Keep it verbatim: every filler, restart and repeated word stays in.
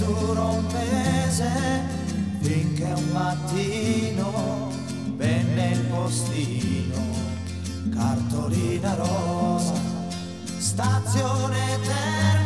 dura un mese, finché un mattino venne il postino, cartolina rosa, stazione terra.